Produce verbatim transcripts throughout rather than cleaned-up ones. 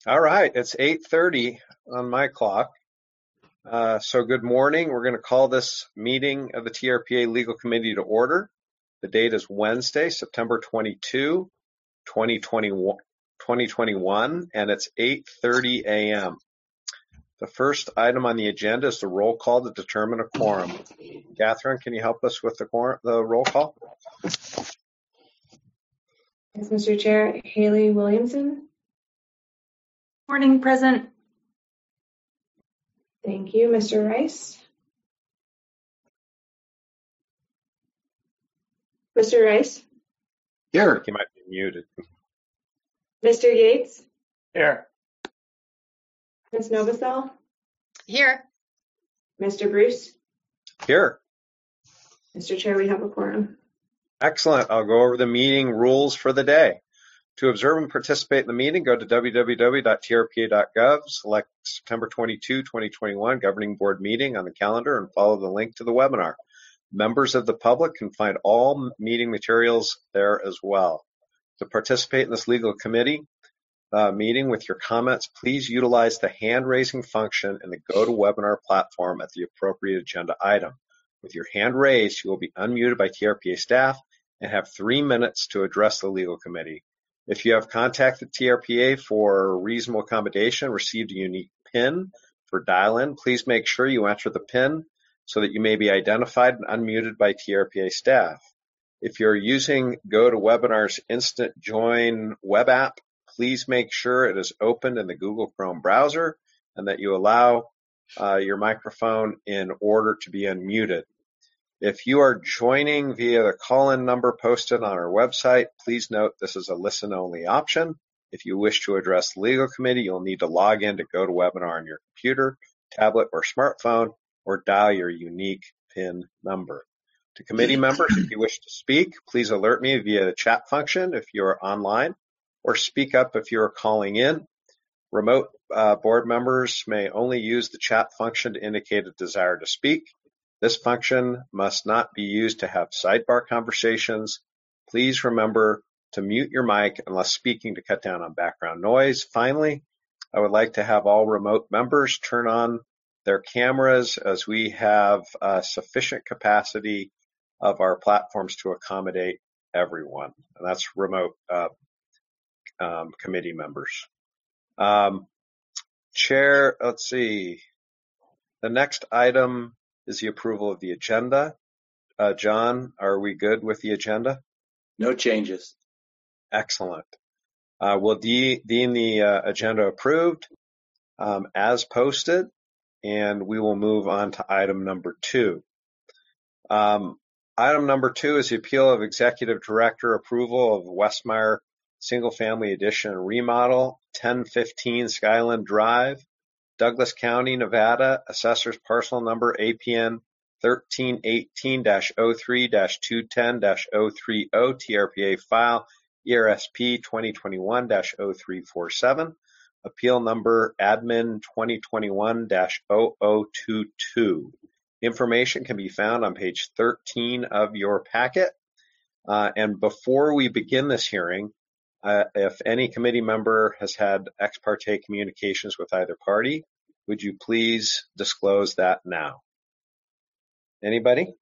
All right, it's eight thirty on my clock. Uh, so good morning. We're going to call this meeting of the T R P A Legal Committee to order. The date is Wednesday, September twenty-second, twenty twenty-one, and it's eight thirty a m The first item on the agenda is the roll call to determine a quorum. Catherine, can you help us with the, quorum, the roll call? Yes, Mister Chair. Haley Williamson. Morning, present. Thank you. Mister Rice. Mister Rice. Here. He might be muted. Mister Yates. Here. Miz Novosel. Here. Mister Bruce. Here. Mister Chair, we have a quorum. Excellent. I'll go over the meeting rules for the day. To observe and participate in the meeting, go to w w w dot t r p a dot gov, select September twenty-second, twenty twenty-one Governing Board meeting on the calendar, and follow the link to the webinar. Members of the public can find all meeting materials there as well. To participate in this legal committee uh, meeting with your comments, please utilize the hand-raising function in the GoToWebinar platform at the appropriate agenda item. With your hand raised, you will be unmuted by T R P A staff and have three minutes to address the legal committee. If you have contacted T R P A for reasonable accommodation, received a unique PIN for dial-in, please make sure you enter the PIN so that you may be identified and unmuted by T R P A staff. If you're using GoToWebinar's Instant Join web app, please make sure it is opened in the Google Chrome browser and that you allow uh, your microphone in order to be unmuted. If you are joining via the call-in number posted on our website, please note this is a listen-only option. If you wish to address the legal committee, you'll need to log in to GoToWebinar on your computer, tablet, or smartphone, or dial your unique PIN number. To committee members, if you wish to speak, please alert me via the chat function if you are online, or speak up if you are calling in. Remote uh, board members may only use the chat function to indicate a desire to speak. This function must not be used to have sidebar conversations. Please remember to mute your mic unless speaking to cut down on background noise. Finally, I would like to have all remote members turn on their cameras as we have uh, sufficient capacity of our platforms to accommodate everyone. And that's remote uh, um, committee members. Um, Chair, let's see. The next item is the approval of the agenda. Uh, John, are we good with the agenda? No changes. Excellent. Uh, we'll de deem the uh, agenda approved um, as posted, and we will move on to item number two. Um, item number two is the appeal of Executive Director approval of Westmeyer Single Family Addition and Remodel, ten fifteen Skyland Drive, Douglas County, Nevada, Assessor's Parcel Number A P N thirteen eighteen dash oh three dash two ten dash oh thirty, T R P A file E R S P twenty twenty-one dash oh three four seven, Appeal Number Admin twenty twenty-one dash oh oh two two. Information can be found on page thirteen of your packet. Uh, and before we begin this hearing, Uh, if any committee member has had ex parte communications with either party, would you please disclose that now? Anybody?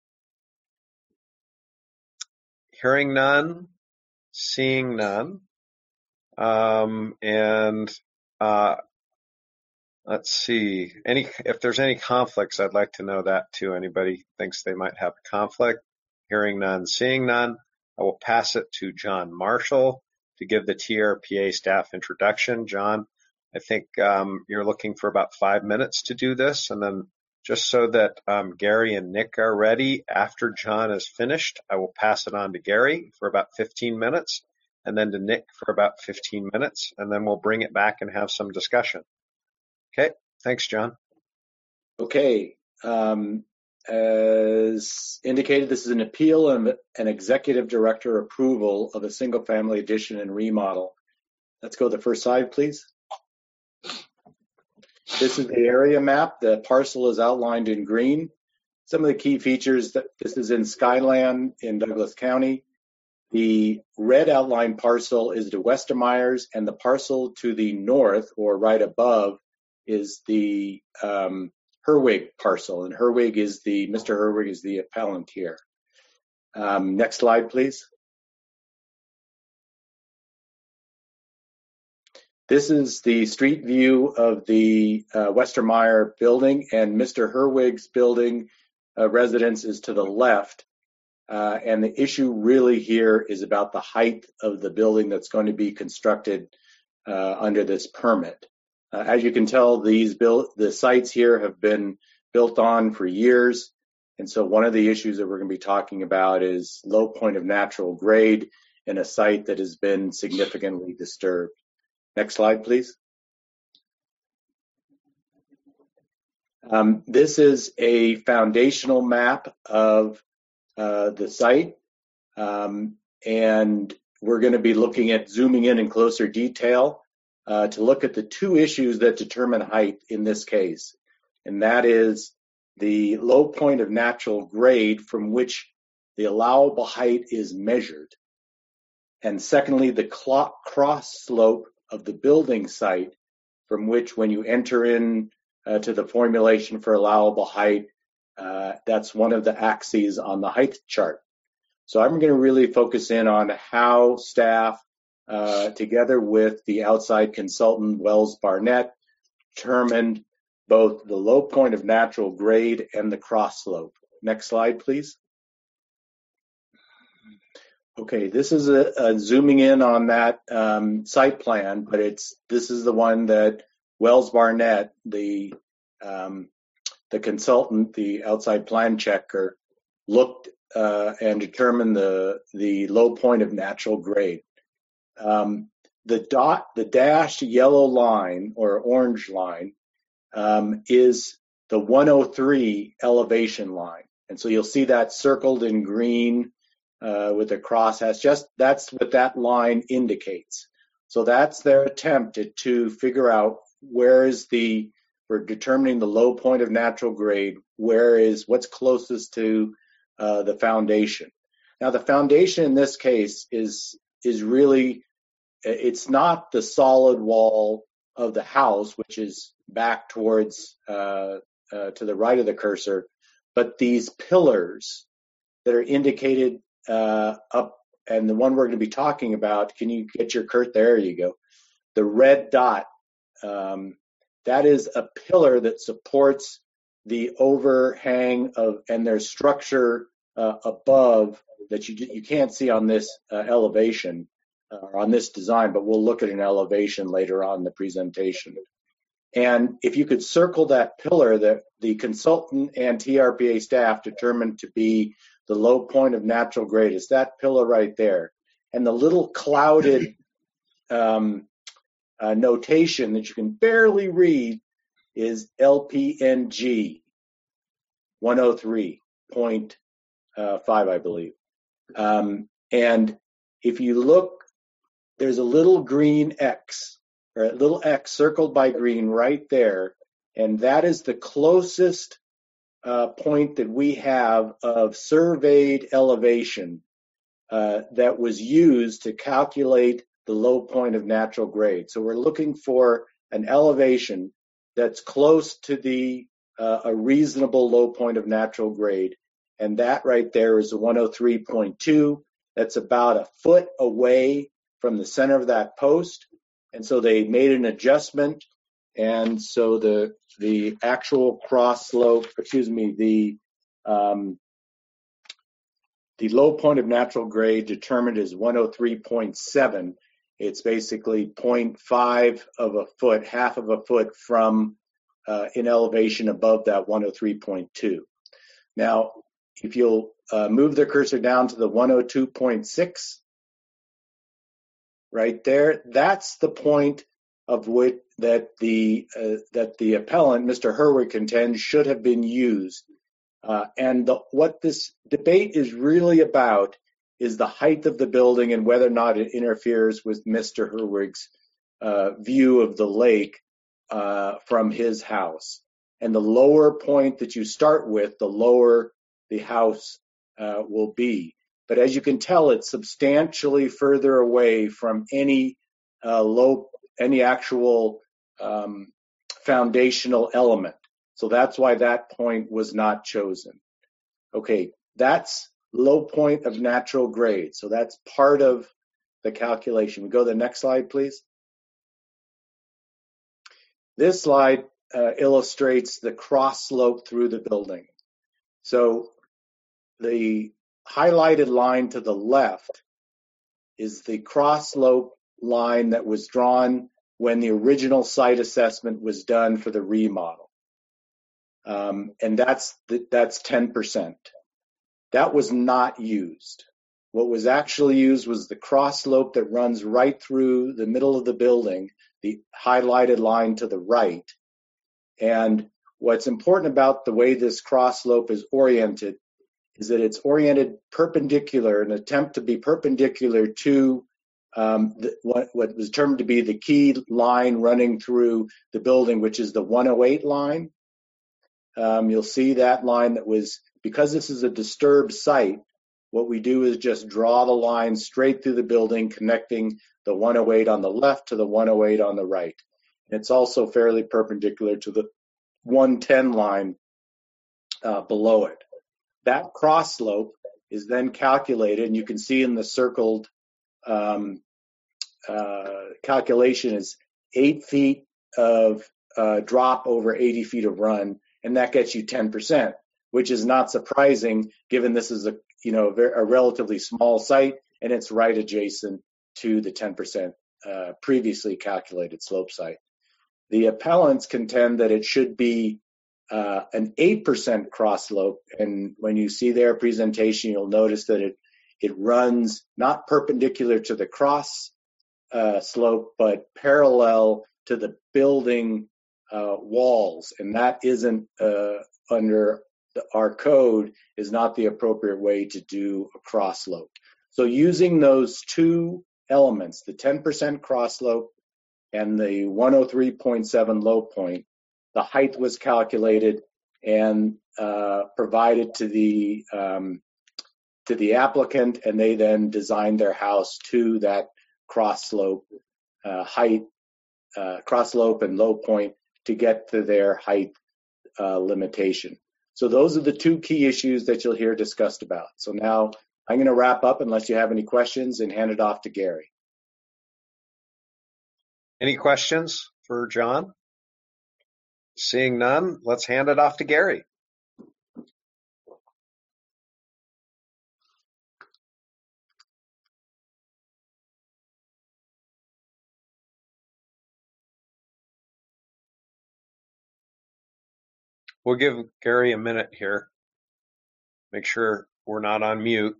Hearing none, seeing none. Um, and uh, let's see, any if there's any conflicts, I'd like to know that too. Anybody thinks they might have a conflict? Hearing none, seeing none, I will pass it to John Marshall to give the T R P A staff introduction. John, I think um, you're looking for about five minutes to do this, and then just so that um, Gary and Nick are ready, after John is finished, I will pass it on to Gary for about fifteen minutes, and then to Nick for about fifteen minutes, and then we'll bring it back and have some discussion. Okay, thanks, John. Okay, um, as indicated, this is an appeal and an executive director approval of a single family addition and remodel. Let's go to the first slide, please. This is the area map. The parcel is outlined in green. Some of the key features, that this is in Skyland in Douglas County. The red outline parcel is the Westermeyers, and the parcel to the north or right above is the um, Herwig parcel, and Herwig is the, Mister Herwig is the appellant here. Um, next slide, please. This is the street view of the uh, Westermeyer building, and Mister Herwig's building uh, residence is to the left. Uh, and the issue really here is about the height of the building that's going to be constructed uh, under this permit. Uh, as you can tell, these build, the sites here have been built on for years. And so one of the issues that we're going to be talking about is low point of natural grade in a site that has been significantly disturbed. Next slide, please. Um, this is a foundational map of uh, the site, um, and we're going to be looking at zooming in in closer detail uh, to look at the two issues that determine height in this case, and that is the low point of natural grade from which the allowable height is measured, and secondly, the cross slope of the building site from which, when you enter in uh, to the formulation for allowable height, uh, that's one of the axes on the height chart. So I'm going to really focus in on how staff, uh, together with the outside consultant Wells Barnett, determined both the low point of natural grade and the cross slope. Next slide, please. Okay, this is a, a zooming in on that um, site plan, but it's this is the one that Wells Barnett, the um, the consultant, the outside plan checker, looked uh, and determined the the low point of natural grade. Um, the dot, the dashed yellow line or orange line um, is the one oh three elevation line, and so you'll see that circled in green. Uh, with a cross has just that's what that line indicates. So that's their attempt to, to figure out where is the, for determining the low point of natural grade, where is what's closest to uh, the foundation. Now the foundation in this case is is really, it's not the solid wall of the house, which is back towards uh, uh, to the right of the cursor, but these pillars that are indicated Uh, up, and the one we're going to be talking about, can you get your Kurt? There you go. The red dot, um, that is a pillar that supports the overhang of, and there's structure uh, above that you you can't see on this uh, elevation uh, or on this design, but we'll look at an elevation later on in the presentation. And if you could circle that pillar that the consultant and T R P A staff determined to be the low point of natural grade, is that pillar right there. And the little clouded um, uh, notation that you can barely read is L P N G one oh three point five, I believe. Um, and if you look, there's a little green X, or a little X circled by green right there, and that is the closest uh, point that we have of surveyed elevation uh, that was used to calculate the low point of natural grade. So we're looking for an elevation that's close to the uh, a reasonable low point of natural grade, and that right there is a one oh three point two. That's about a foot away from the center of that post. And so they made an adjustment, and so the the actual cross slope, excuse me, the um, the low point of natural grade determined is one oh three point seven. It's basically zero point five of a foot, half of a foot from uh, in elevation above that one oh three point two. Now, if you'll uh, move the cursor down to the one oh two point six, right there, that's the point of which that the uh, that the appellant, Mister Herwig, contends should have been used. Uh, and the, what this debate is really about is the height of the building and whether or not it interferes with Mister Herwig's uh, view of the lake uh, from his house. And the lower point that you start with, the lower the house uh, will be. but as you can tell, it's substantially further away from any uh, low, any actual um, foundational element. So that's why that point was not chosen. Okay, that's low point of natural grade. So that's part of the calculation. We go to the next slide, please. This slide uh, illustrates the cross slope through the building. So the highlighted line to the left is the cross slope line that was drawn when the original site assessment was done for the remodel. Um, and that's the, that's ten percent. That was not used. What was actually used was the cross slope that runs right through the middle of the building, the highlighted line to the right. And what's important about the way this cross slope is oriented is that it's oriented perpendicular, an attempt to be perpendicular to um, the, what, what was termed to be the key line running through the building, which is the one oh eight line. Um, you'll see that line that was, because this is a disturbed site, what we do is just draw the line straight through the building, connecting the one oh eight on the left to the one oh eight on the right. And it's also fairly perpendicular to the one ten line uh, below it. That cross slope is then calculated, and you can see in the circled um, uh, calculation is eight feet of uh, drop over eighty feet of run, and that gets you ten percent, which is not surprising given this is a you know a, a relatively small site and it's right adjacent to the ten percent uh, previously calculated slope site. The appellants contend that it should be uh, an eight percent cross slope, and when you see their presentation, you'll notice that it it runs not perpendicular to the cross uh, slope, but parallel to the building uh, walls, and that isn't uh, under the, our code is not the appropriate way to do a cross slope. So using those two elements, the ten percent cross slope and the one oh three point seven low point, the height was calculated and uh, provided to the um, to the applicant, and they then designed their house to that cross slope uh, height, uh, cross slope and low point to get to their height uh, limitation. So those are the two key issues that you'll hear discussed about. So now I'm going to wrap up unless you have any questions and hand it off to Gary. Any questions for John? Seeing none, let's hand it off to Gary. We'll give Gary a minute here. Make sure we're not on mute.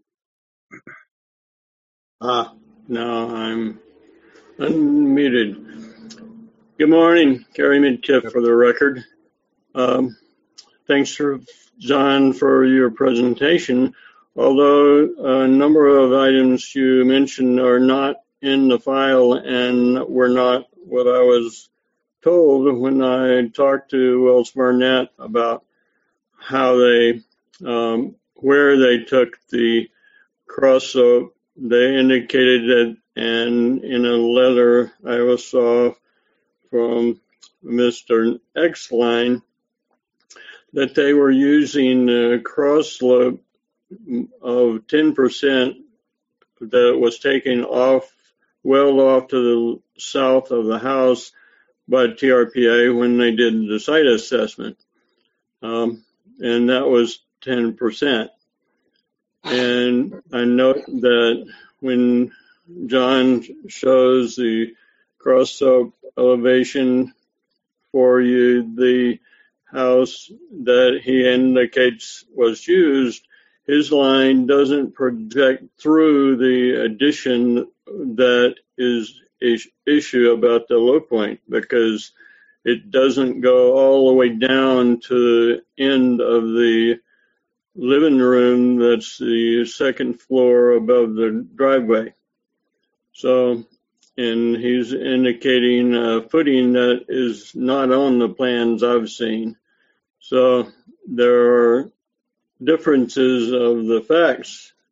Ah, uh, no, I'm unmuted. Good morning, Gary Midkiff for the record. Um, thanks, for, John, for your presentation. Although a number of items you mentioned are not in the file and were not what I was told when I talked to Wells Barnett about how they, um, where they took the cross slope. They indicated that, and in a letter I saw from Mister Exline, that they were using a cross slope of ten percent that was taken off, well off to the south of the house by T R P A when they did the site assessment. Um, and that was ten percent. And I note that when John shows the cross slope elevation for you, the house that he indicates was used, his line doesn't project through the addition that is issue about the low point, because it doesn't go all the way down to the end of the living room that's the second floor above the driveway. So, and he's indicating a footing that is not on the plans I've seen. So there are differences of the facts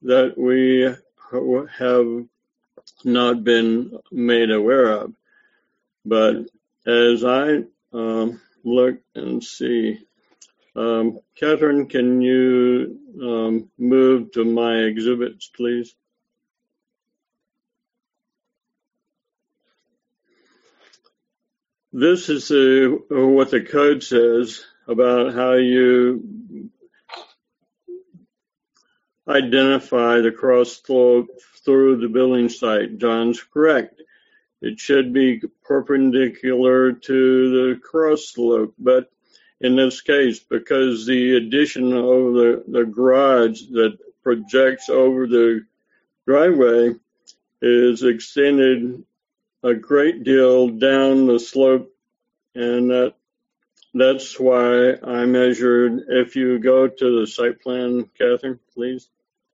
that we have not been made aware of. But as I um, look and see, um, Catherine, can you um, move to my exhibits, please? This is uh, what the code says about how you identify the cross slope through the building site. John's correct. It should be perpendicular to the cross slope, but in this case, because the addition of the, the garage that projects over the driveway is extended a great deal down the slope, and that that's why I measured. If you go to the site plan, Catherine, please.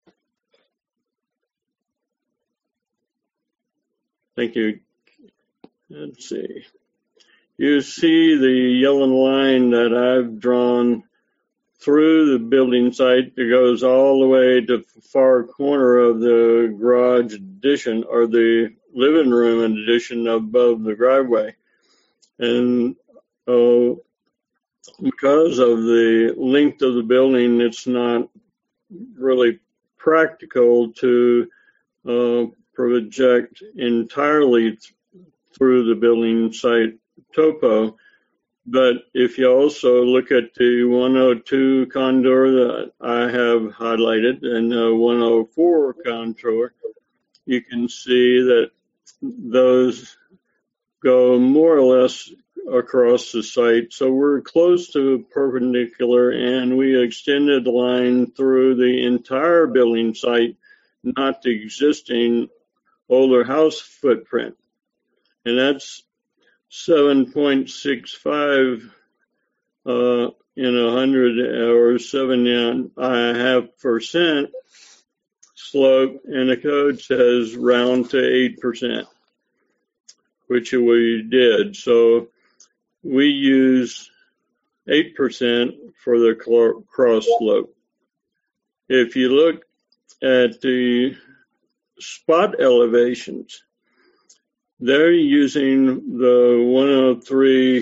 Thank you. Let's see. You see the yellow line that I've drawn through the building site that goes all the way to the far corner of the garage addition, or the living room addition above the driveway. And uh, because of the length of the building, it's not really practical to uh, project entirely th- through the building site topo. But if you also look at the one oh two contour that I have highlighted and the one oh four contour, you can see that those go more or less across the site. So we're close to perpendicular, and we extended the line through the entire building site, not the existing older house footprint. And that's seven point six five uh, in a hundred, or seven and a half percent slope, and the code says round to eight percent, which we did. So we use eight percent for the cross slope. If you look at the spot elevations, they're using the one oh three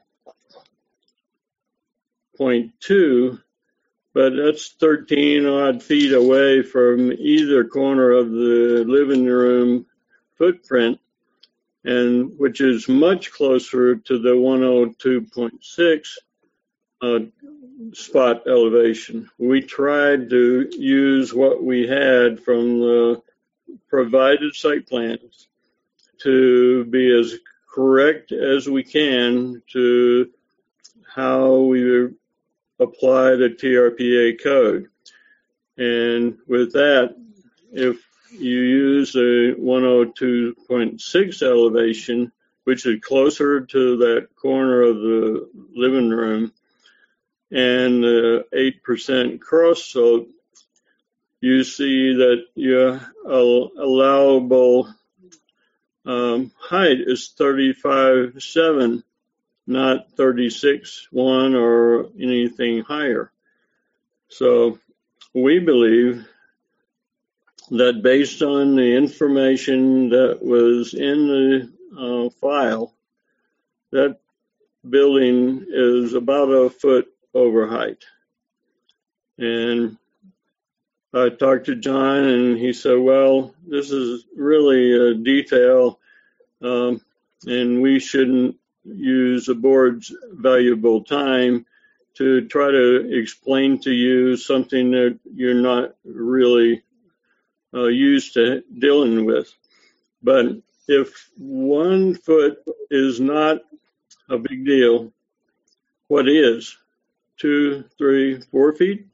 point two, but that's thirteen odd feet away from either corner of the living room footprint, and which is much closer to the one oh two point six uh, spot elevation. We tried to use what we had from the provided site plans to be as correct as we can to how we apply the T R P A code. And with that, if you use a one oh two point six elevation, which is closer to that corner of the living room, and the eight percent cross slope, you see that your allowable um, height is thirty-five seven, not thirty-six one or anything higher. So we believe that based on the information that was in the uh, file, that building is about a foot over height. And I talked to John, and he said, well, this is really a detail, um, and we shouldn't use the board's valuable time to try to explain to you something that you're not really uh, used to dealing with. But if one foot is not a big deal, what is? Two, three, four feet?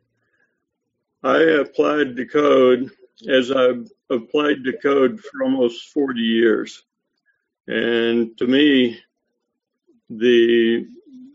I applied the code as I've applied the code for almost forty years. And to me, the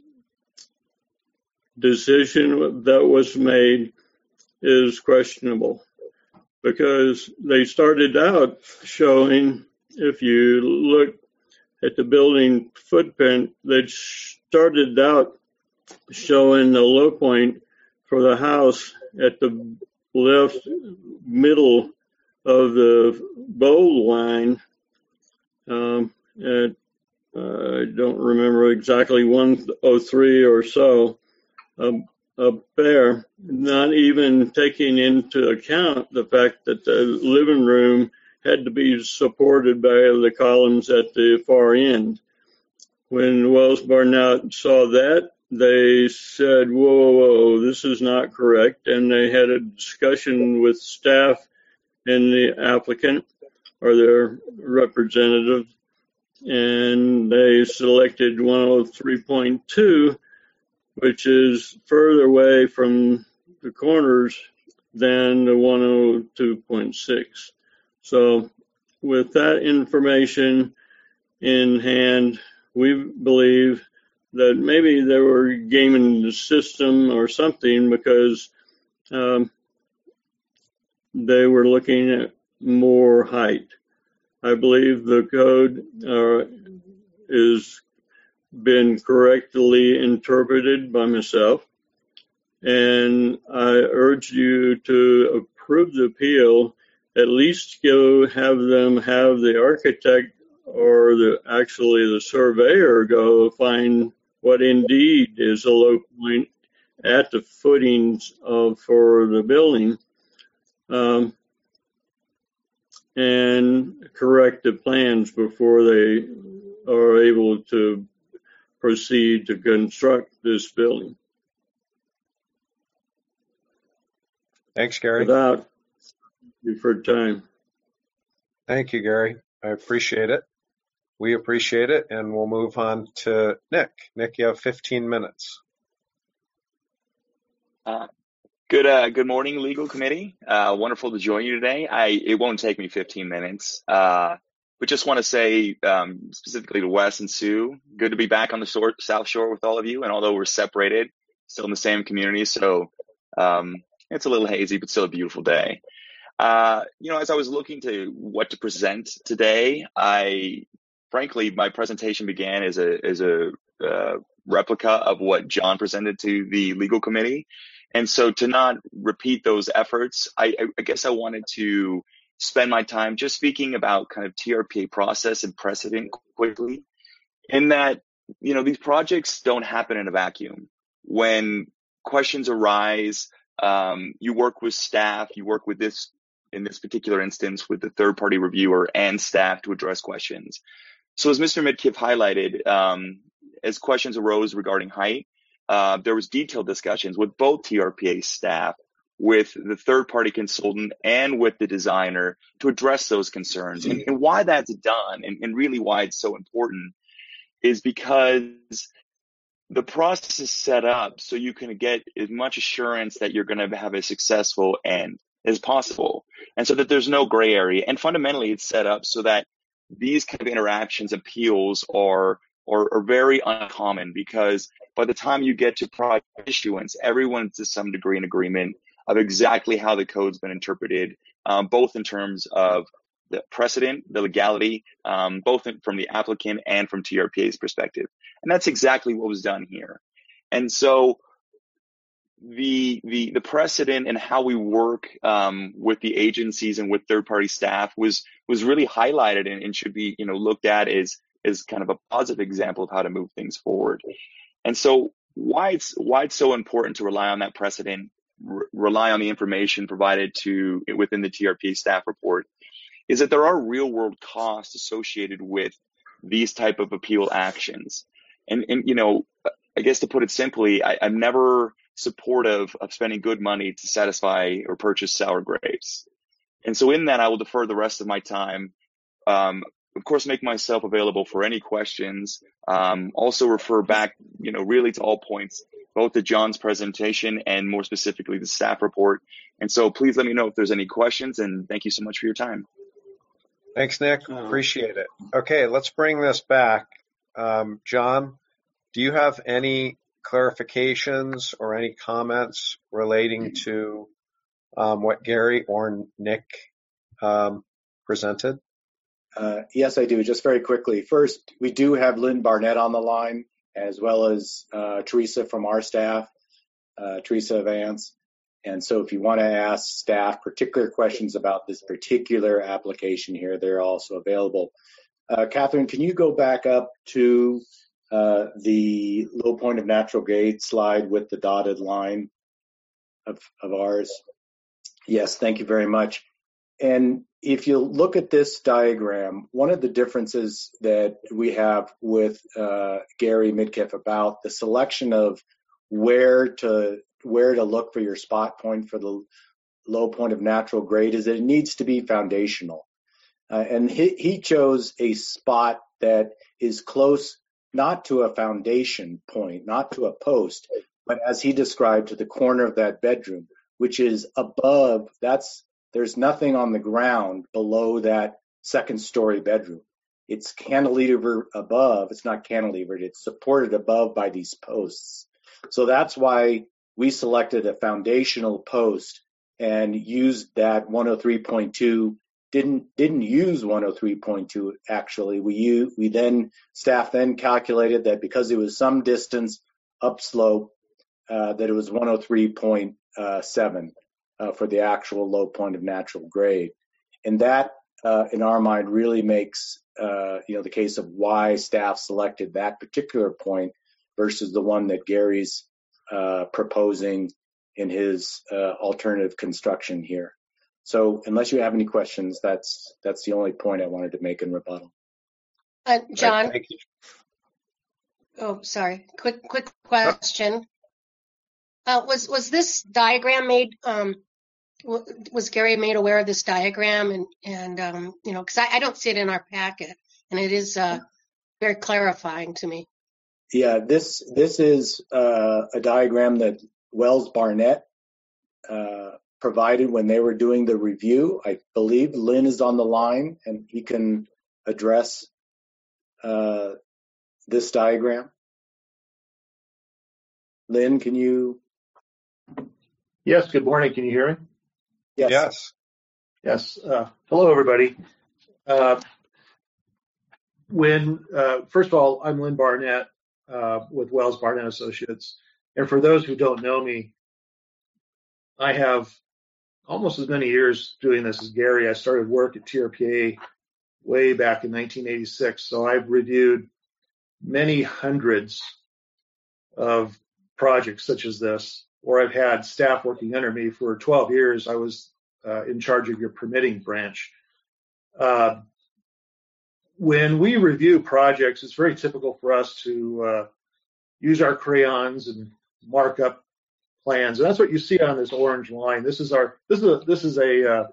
decision that was made is questionable, because they started out showing, if you look at the building footprint, they started out showing the low point for the house at the left middle of the bold line um, at, uh, I don't remember exactly, one oh three or so, um, up there, not even taking into account the fact that the living room had to be supported by the columns at the far end. When Wells Barnett saw that, they said, whoa, whoa, whoa, this is not correct. And they had a discussion with staff and the applicant or their representative, and they selected one oh three point two, which is further away from the corners than the one oh two point six. So with that information in hand, we believe that maybe they were gaming the system or something, because um, they were looking at more height. I believe the code uh, is been correctly interpreted by myself, and I urge you to approve the appeal. At least go have them have the architect or the actually the surveyor go find what indeed is a low point at the footings of for the building, um, and correct the plans before they are able to proceed to construct this building. Thanks, Gary. Without you for time. Thank you, Gary. I appreciate it. We appreciate it, and we'll move on to Nick. Nick, you have fifteen minutes. Uh, good uh, good morning, legal committee. Uh, wonderful to join you today. I It won't take me fifteen minutes, uh, but just want to say um, specifically to Wes and Sue, good to be back on the shore, South Shore with all of you. And although we're separated, still in the same community, so um, it's a little hazy, but still a beautiful day. Uh, you know, as I was looking to what to present today, I frankly, my presentation began as a as a uh, replica of what John presented to the legal committee. And so to not repeat those efforts, I, I guess I wanted to spend my time just speaking about kind of T R P A process and precedent quickly, in that, you know, these projects don't happen in a vacuum. When questions arise, um, you work with staff, you work with this, in this particular instance, with the third-party reviewer and staff to address questions. So as Mister Midkiff highlighted, um, as questions arose regarding height, uh, there was detailed discussions with both T R P A staff, with the third-party consultant, and with the designer to address those concerns. And, and why that's done, and, and really why it's so important, is because the process is set up so you can get as much assurance that you're going to have a successful end as possible, and so that there's no gray area. And fundamentally, it's set up so that these kind of interactions, appeals are, are, are very uncommon, because by the time you get to project issuance, everyone's to some degree in agreement of exactly how the code's been interpreted, um, both in terms of the precedent, the legality, um, both in, from the applicant and from T R P A's perspective. And that's exactly what was done here. And so the the the precedent and how we work um, with the agencies and with third-party staff was was really highlighted, and, and should be, you know, looked at as as kind of a positive example of how to move things forward. And so why it's why it's so important to rely on that precedent, re- rely on the information provided to within the T R P A staff report, is that there are real-world costs associated with these type of appeal actions. And and you know, I guess to put it simply, I, I'm never supportive of spending good money to satisfy or purchase sour grapes. And so in that, I will defer the rest of my time. Um, of course, make myself available for any questions. Um, also refer back, you know, really to all points, both to John's presentation and more specifically the staff report. And so please let me know if there's any questions, and thank you so much for your time. Thanks, Nick. Appreciate it. Okay, let's bring this back. Um, John, do you have any clarifications or any comments relating to um, what Gary or Nick um, presented? Uh, yes, I do. Just very quickly. First, we do have Lynn Barnett on the line, as well as uh, Teresa from our staff, uh, Teresa Vance. And so if you want to ask staff particular questions about this particular application here, they're also available. Uh, Catherine, can you go back up to uh, the low point of natural grade slide with the dotted line of, of ours? Yes, thank you very much. And if you look at this diagram, one of the differences that we have with uh, Gary Midkiff about the selection of where to where to look for your spot point for the low point of natural grade is that it needs to be foundational. Uh, and he, he chose a spot that is close not to a foundation point, not to a post, but as he described, to the corner of that bedroom, which is above, that's, there's nothing on the ground below that second story bedroom. It's cantilever above, it's not cantilevered, it's supported above by these posts. So that's why we selected a foundational post and used that one oh three point two. Didn't didn't use one oh three point two actually. We use, we then staff then calculated that because it was some distance upslope, uh, that it was one oh three point seven uh, for the actual low point of natural grade, and that uh, in our mind really makes uh, you know the case of why staff selected that particular point versus the one that Gary's uh, proposing in his uh, alternative construction here. So unless you have any questions, that's that's the only point I wanted to make in rebuttal. Uh, John. Thank you. Oh, sorry. Quick, quick question. Uh, was was this diagram made? Um, was Gary made aware of this diagram? And and um, you know, because I, I don't see it in our packet, and it is uh, very clarifying to me. Yeah, this this is uh, a diagram that Wells Barnett uh, provided when they were doing the review. I believe Lynn is on the line and he can address uh, this diagram. Lynn, can you? Yes, good morning. Can you hear me? Yes. Yes. Yes. Uh, hello, everybody. Uh, when uh, first of all, I'm Lynn Barnett uh, with Wells Barnett Associates. And for those who don't know me, I have almost as many years doing this as Gary. I started work at T R P A way back in nineteen eighty-six. So I've reviewed many hundreds of projects such as this, or I've had staff working under me for twelve years. I was uh, in charge of your permitting branch. Uh, when we review projects, it's very typical for us to uh, use our crayons and mark up plans, and that's what you see on this orange line. This is our this is a, this is a uh,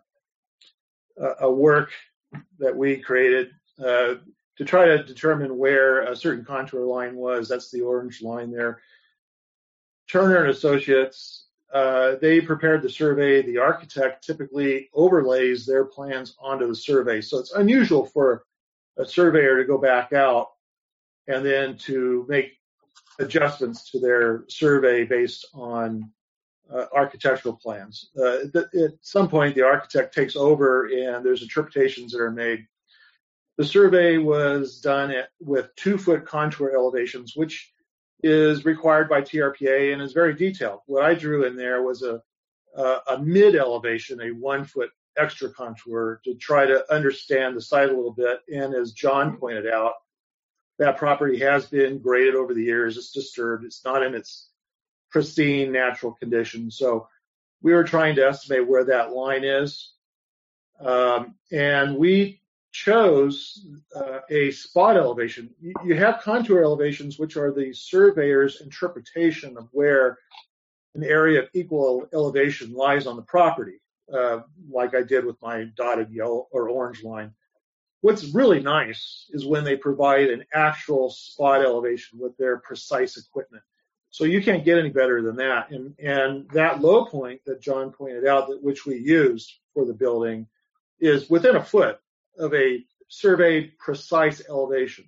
a work that we created uh, to try to determine where a certain contour line was. That's the orange line there. Turner and Associates, uh, they prepared the survey. The architect typically overlays their plans onto the survey, so it's unusual for a surveyor to go back out and then to make adjustments to their survey based on uh, architectural plans. Uh, th- at some point, the architect takes over and there's interpretations that are made. The survey was done at, with two-foot contour elevations, which is required by T R P A and is very detailed. What I drew in there was a, a, a mid-elevation, a one-foot extra contour to try to understand the site a little bit. And as John pointed out, that property has been graded over the years. It's disturbed. It's not in its pristine natural condition. So we were trying to estimate where that line is. Um, and we chose uh, a spot elevation. You have contour elevations, which are the surveyor's interpretation of where an area of equal elevation lies on the property, uh, like I did with my dotted yellow or orange line. What's really nice is when they provide an actual spot elevation with their precise equipment. So you can't get any better than that. And, and that low point that John pointed out, that which we used for the building, is within a foot of a surveyed precise elevation.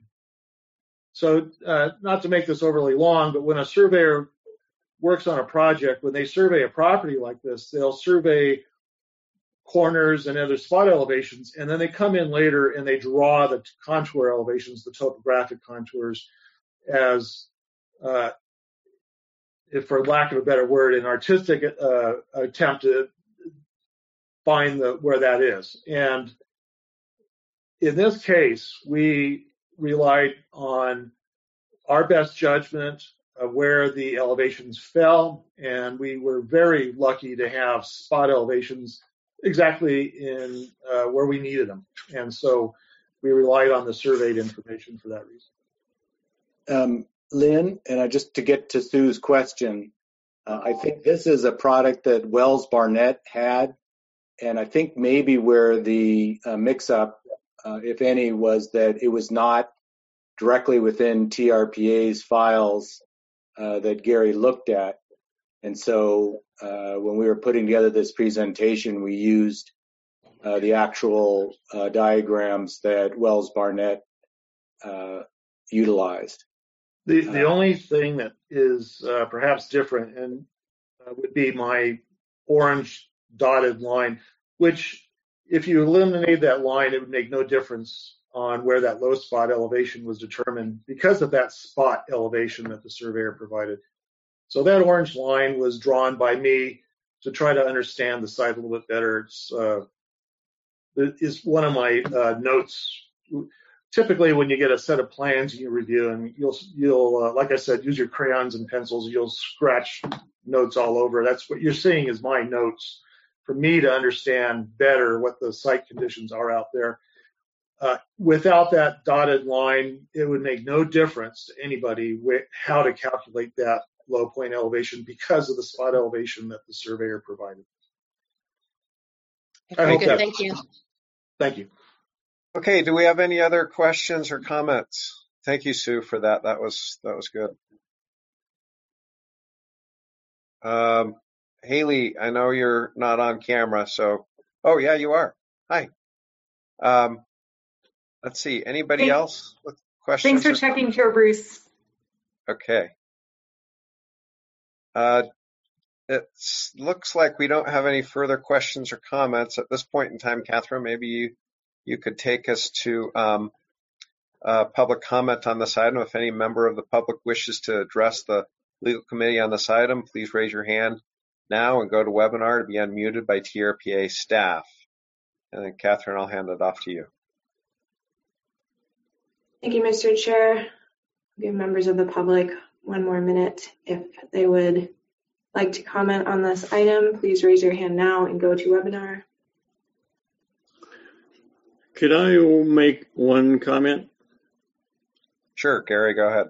So uh, not to make this overly long, but when a surveyor works on a project, when they survey a property like this, they'll survey corners and other spot elevations, and then they come in later and they draw the contour elevations, the topographic contours, as uh, if for lack of a better word, an artistic uh, attempt to find the, where that is. And in this case, we relied on our best judgment of where the elevations fell, and we were very lucky to have spot elevations exactly in uh, where we needed them. And so we relied on the surveyed information for that reason. Um, Lynn, and I just to get to Sue's question, uh, I think this is a product that Wells Barnett had, and I think maybe where the uh, mix-up, uh, if any, was that it was not directly within T R P A's files uh, that Gary looked at. And so uh, when we were putting together this presentation, we used uh, the actual uh, diagrams that Wells Barnett uh, utilized. The, the only thing that is uh, perhaps different and uh, would be my orange dotted line, which if you eliminate that line, it would make no difference on where that low spot elevation was determined because of that spot elevation that the surveyor provided. So that orange line was drawn by me to try to understand the site a little bit better. It's, uh, it's one of my uh, notes. Typically, when you get a set of plans you review, and you'll, you'll uh, like I said, use your crayons and pencils, you'll scratch notes all over. That's what you're seeing is my notes for me to understand better what the site conditions are out there. Uh, without that dotted line, it would make no difference to anybody with how to calculate that low point elevation because of the spot elevation that the surveyor provided. Very I hope good. that, Thank you. Thank you. Okay, do we have any other questions or comments? Thank you, Sue, for that. That was that was good. Um, Haley, I know you're not on camera, so oh yeah, you are. Hi. Um, let's see. Anybody Thanks. else with questions? Thanks for checking, Chair Bruce. Okay. Uh, it looks like we don't have any further questions or comments at this point in time. Catherine, maybe you you could take us to um, uh, public comment on this item. If any member of the public wishes to address the legal committee on this item, please raise your hand now and go to webinar to be unmuted by T R P A staff. And then Catherine, I'll hand it off to you. Thank you, Mister Chair. I'll give members of the public one more minute. If they would like to comment on this item, please raise your hand now and go to webinar. Could I make one comment? Sure, Gary, go ahead.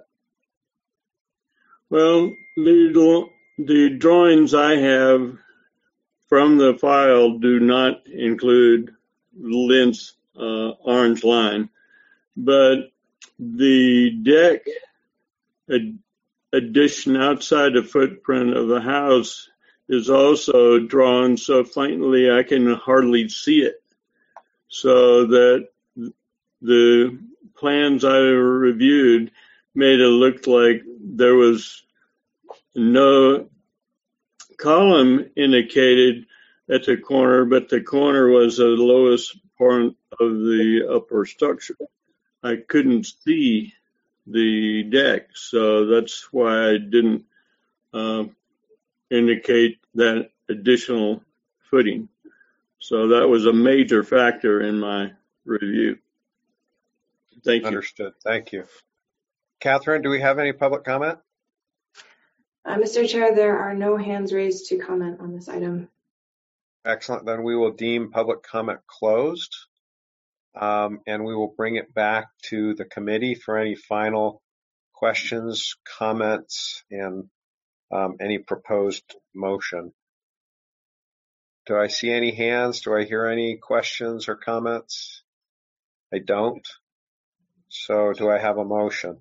Well, the, the drawings I have from the file do not include Lynn's uh, orange line, but the deck ad addition outside the footprint of the house is also drawn so faintly I can hardly see it. So that the plans I reviewed made it look like there was no column indicated at the corner, but the corner was the lowest part of the upper structure. I couldn't see the deck, so that's why I didn't uh, indicate that additional footing. So that was a major factor in my review. Thank you. Understood. Thank you. Catherine, do we have any public comment? Uh, Mister Chair, there are no hands raised to comment on this item. Excellent. Then we will deem public comment closed, um, and we will bring it back to the committee for any final questions, comments, and um, any proposed motion. Do I see any hands? Do I hear any questions or comments? I don't. So do I have a motion?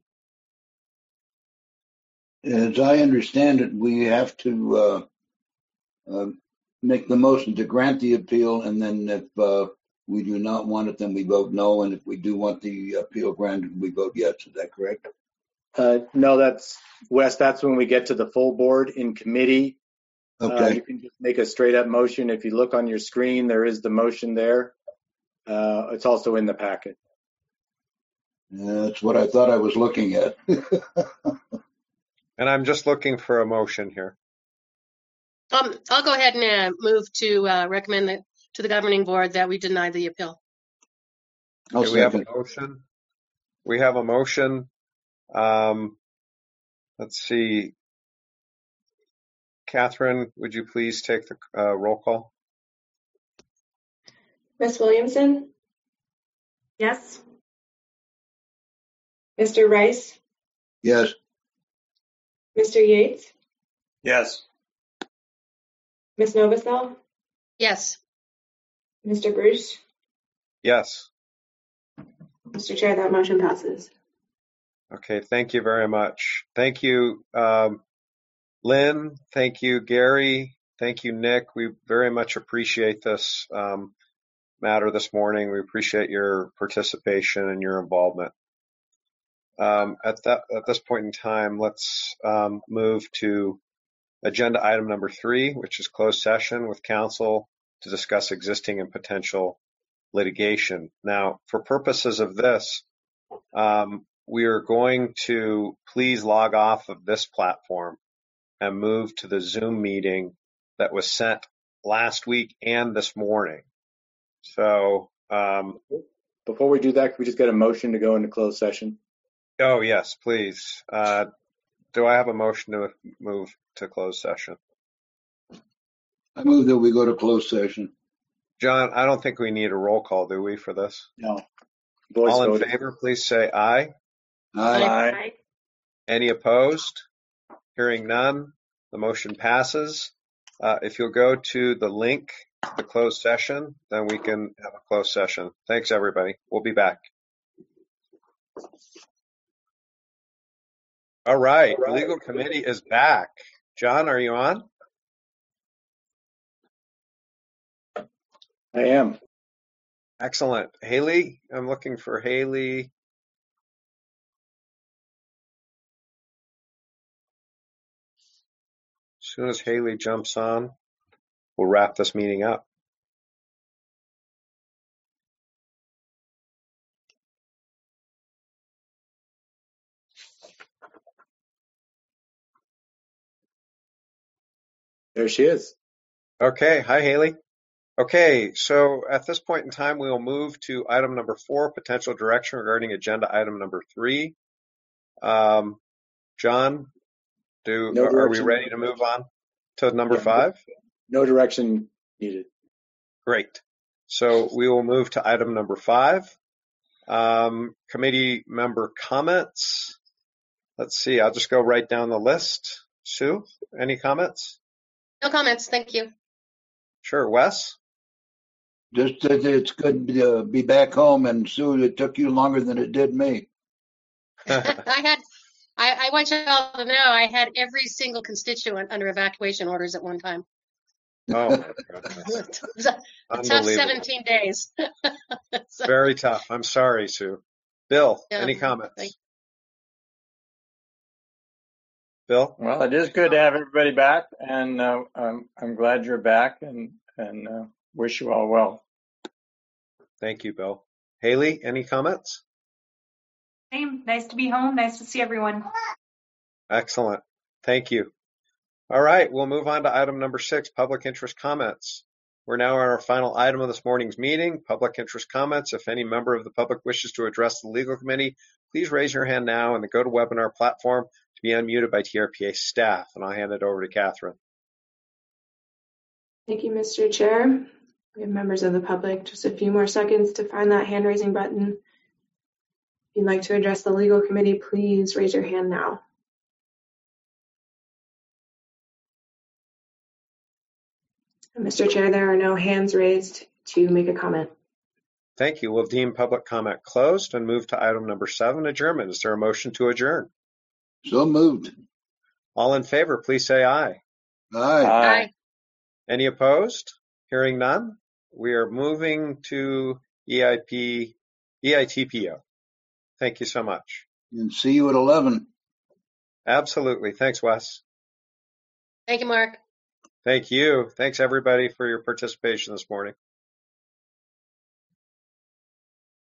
As I understand it, we have to uh, uh, make the motion to grant the appeal, and then if uh, we do not want it, then we vote no, and if we do want the appeal granted, we vote yes. Is that correct? Uh, no, that's, Wes, that's when we get to the full board in committee. Okay. Uh, you can just make a straight up motion. If you look on your screen, there is the motion there. Uh, it's also in the packet. That's what I thought I was looking at. And And I'm just looking for a motion here. Um, I'll go ahead and uh, move to uh, recommend that to the governing board that we deny the appeal. I'll Okay, we have a second. motion. We have a motion. Um, let's see. Catherine, would you please take the uh, roll call? Miss Williamson, Yes. Mister Rice, Yes. Mister Yates, Yes. Miss Novosel, Yes. Mister Bruce. Yes. Mister Chair, that motion passes. Okay, thank you very much. Thank you, um, Lynn. Thank you, Gary. Thank you, Nick. We very much appreciate this um, matter this morning. We appreciate your participation and your involvement. Um, at that at this point in time, let's um, move to agenda item number three, which is closed session with counsel to discuss existing and potential litigation. Now, for purposes of this, um, we are going to please log off of this platform and move to the Zoom meeting that was sent last week and this morning. So, um, Before we do that, can we just get a motion to go into closed session? oh yes, please. Uh, do I have a motion to move to closed session? I move that we go to closed session. John, I don't think we need a roll call, do we, for this? No. Voice All in voting. favor, please say aye. Aye. Aye. Any opposed? Hearing none, the motion passes. Uh, if you'll go to the link to the closed session, then we can have a closed session. Thanks, everybody. We'll be back. All right, the legal committee is back. John, are you on? I am. Excellent. Haley, I'm looking for Haley. As soon as Haley jumps on, we'll wrap this meeting up. There she is. Okay. Hi, Haley. Okay. So at this point in time, we will move to item number four, potential direction regarding agenda item number three. Um, John, do No are we direction. ready to move on to number Yeah. five? No direction needed. Great. So we will move to item number five. Um, committee member comments. Let's see. I'll just go right down the list. Sue, any comments? No comments. Thank you. Sure. Wes? Just that it's good to be back home, and Sue, it took you longer than it did me. I had, I, I want you all to know I had every single constituent under evacuation orders at one time. Oh, my goodness. It was a, a tough Unbelievable. seventeen days. So, Very tough. I'm sorry, Sue. Bill, Yeah, any comments? thank- Bill? Well, it is good to have everybody back, and uh, I'm, I'm glad you're back, and, and uh, wish you all well. Thank you, Bill. Haley, any comments? Same. Nice to be home. Nice to see everyone. Excellent. Thank you. All right, we'll move on to item number six, public interest comments. We're now on our final item of this morning's meeting, public interest comments. If any member of the public wishes to address the legal committee, please raise your hand now in the GoToWebinar platform to be unmuted by T R P A staff, and I'll hand it over to Catherine. Thank you, Mister Chair. We have members of the public. Just a few more seconds to find that hand raising button. If you'd like to address the legal committee, please raise your hand now. Mister Chair, there are no hands raised to make a comment. Thank you. We'll deem public comment closed and move to item number seven, adjournment. Is there a motion to adjourn? So moved. All in favor, please say aye. Aye. Aye. Any opposed? Hearing none, we are moving to E I P, E I T P O. Thank you so much. And see you at eleven. Absolutely. Thanks, Wes. Thank you, Mark. Thank you. Thanks, everybody, for your participation this morning.